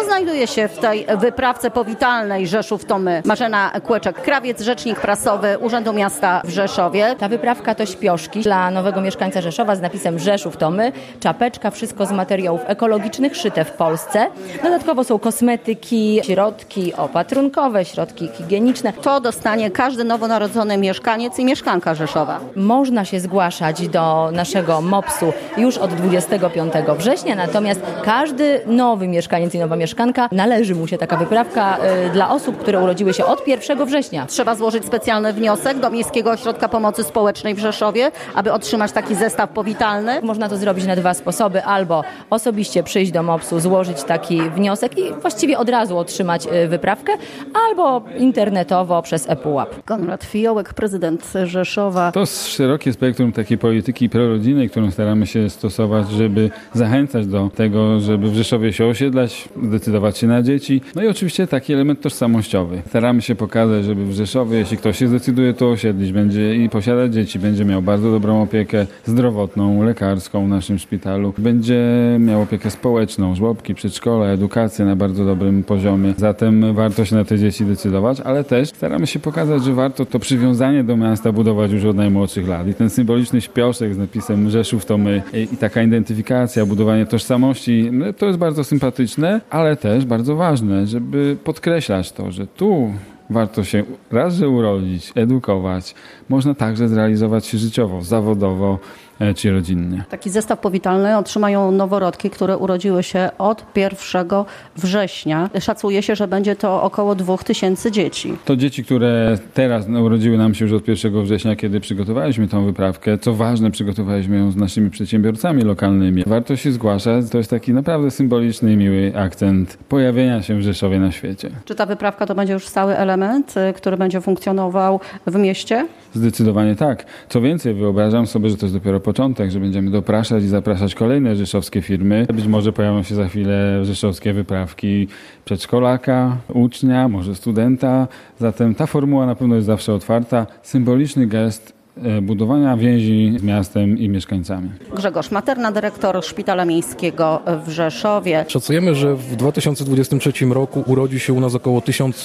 Co znajduje się w tej wyprawce powitalnej Rzeszów-Tomy? Marzena Kłeczek-Krawiec, rzecznik prasowy Urzędu Miasta w Rzeszowie. Ta wyprawka to śpioszki dla nowego mieszkańca Rzeszowa z napisem Rzeszów-Tomy. Czapeczka, wszystko z materiałów ekologicznych, szyte w Polsce. Dodatkowo są kosmetyki, środki opatrunkowe, środki higieniczne. To dostanie każdy nowonarodzony mieszkaniec i mieszkanka Rzeszowa. Można się zgłaszać do naszego MOPS-u już od 25 września, natomiast każdy nowy mieszkaniec i nowa mieszkanka należy mu się taka wyprawka dla osób, które urodziły się od 1 września. Trzeba złożyć specjalny wniosek do Miejskiego Ośrodka Pomocy Społecznej w Rzeszowie, aby otrzymać taki zestaw powitalny. Można to zrobić na 2 sposoby. Albo osobiście przyjść do MOPS-u, złożyć taki wniosek i właściwie od razu otrzymać wyprawkę, albo internetowo przez ePUAP. Konrad Fiołek, prezydent Rzeszowa. To szerokie spektrum takiej polityki prorodzinnej, którą staramy się stosować, żeby zachęcać do tego, żeby w Rzeszowie się osiedlać, zdecydować się na dzieci. No i oczywiście taki element tożsamościowy. Staramy się pokazać, żeby w Rzeszowie, jeśli ktoś się zdecyduje tu osiedlić, będzie i posiadać dzieci, będzie miał bardzo dobrą opiekę zdrowotną, lekarską w naszym szpitalu, będzie miał opiekę społeczną, żłobki, przedszkola, edukację na bardzo dobrym poziomie. Zatem warto się na te dzieci decydować, ale też staramy się pokazać, że warto to przywiązanie do miasta budować już od najmłodszych lat. I ten symboliczny śpioszek z napisem Rzeszów to my i taka identyfikacja, budowanie tożsamości, no to jest bardzo sympatyczne, ale też bardzo ważne, żeby podkreślać to, że tu warto się raz, że urodzić, edukować. Można także zrealizować się życiowo, zawodowo czy rodzinnie. Taki zestaw powitalny otrzymają noworodki, które urodziły się od 1 września. Szacuje się, że będzie to około 2000 dzieci. To dzieci, które teraz urodziły nam się już od 1 września, kiedy przygotowaliśmy tą wyprawkę. Co ważne, przygotowaliśmy ją z naszymi przedsiębiorcami lokalnymi. Warto się zgłaszać. To jest taki naprawdę symboliczny i miły akcent pojawienia się w Rzeszowie na świecie. Czy ta wyprawka to będzie już stały element, który będzie funkcjonował w mieście? Zdecydowanie tak. Co więcej, wyobrażam sobie, że to jest dopiero początek, że będziemy dopraszać i zapraszać kolejne rzeszowskie firmy. Być może pojawią się za chwilę rzeszowskie wyprawki przedszkolaka, ucznia, może studenta. Zatem ta formuła na pewno jest zawsze otwarta. Symboliczny gest budowania więzi z miastem i mieszkańcami. Grzegorz Materna, dyrektor Szpitala Miejskiego w Rzeszowie. Szacujemy, że w 2023 roku urodzi się u nas około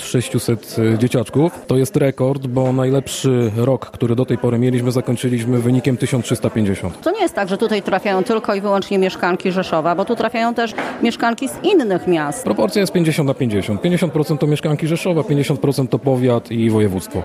1600 dzieciaczków. To jest rekord, bo najlepszy rok, który do tej pory mieliśmy, zakończyliśmy wynikiem 1350. To nie jest tak, że tutaj trafiają tylko i wyłącznie mieszkanki Rzeszowa, bo tu trafiają też mieszkanki z innych miast. Proporcja jest 50 na 50. 50% to mieszkanki Rzeszowa, 50% to powiat i województwo.